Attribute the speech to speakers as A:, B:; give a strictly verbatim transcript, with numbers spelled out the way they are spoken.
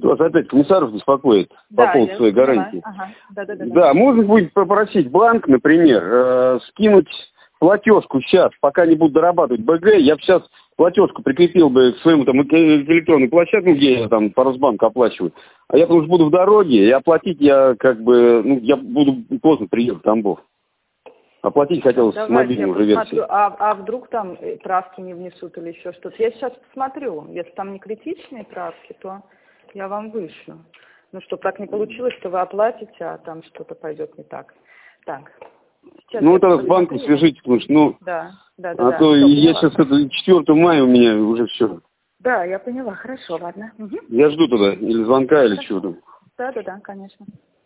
A: Вас опять Комиссаров беспокоит
B: Да,
A: по поводу своей гарантии.
B: Ага. Да, да, да,
A: да,
B: да.
A: можно будет попросить банк, например, э, скинуть платежку сейчас, пока не буду дорабатывать БГ, я бы сейчас платежку прикрепил бы к своему там электронной площадке, где я там по Росбанку оплачиваю. А я потому что буду в дороге, и оплатить я как бы, ну, я буду поздно приеду в Тамбов. Оплатить хотелось с мобильной уже версии.
B: А, а вдруг там правки не внесут или еще что-то? Я сейчас посмотрю. Если там не критичные правки, то я вам вышлю. Ну, чтобы так не получилось, что вы оплатите, а там что-то пойдет не так. Так. Сейчас
A: ну, тогда с банком свяжитесь, потому что, ну,
B: да, да, да,
A: а
B: да.
A: то
B: Все,
A: я
B: поняла.
A: сейчас, это четвёртого мая у меня уже все.
B: Да, я поняла. Хорошо, ладно. Угу.
A: Я жду тогда или звонка, или
B: Хорошо.
A: чего-то.
B: Да, да, да, конечно.